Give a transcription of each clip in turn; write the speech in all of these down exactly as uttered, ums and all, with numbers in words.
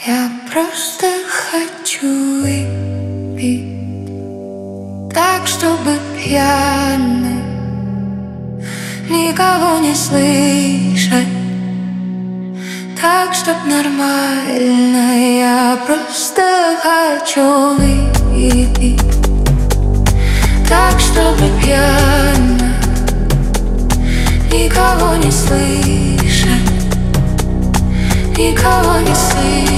Я просто хочу выпить так, чтобы пьяный, никого не слышать, так, чтоб нормально. Я просто хочу выпить так, чтобы пьяно, никого не слышать, никого не слышать.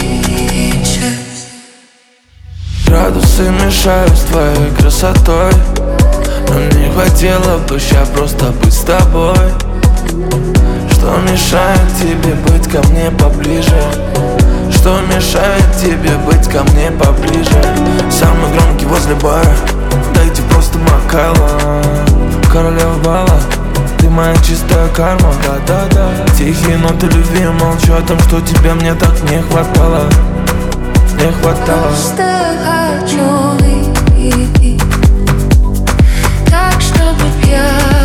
Градусы мешают с твоей красотой, но мне хватило бы ща просто быть с тобой. Что мешает тебе быть ко мне поближе? Что мешает тебе быть ко мне поближе? Самый громкий возле бара, дайте просто бокала. Королева бала, ты моя чистая карма. Да-да-да. Тихие ноты любви молчу о том, что тебя мне так не хватало. Не хватало. Просто хочу выпить так, чтобы пьяный,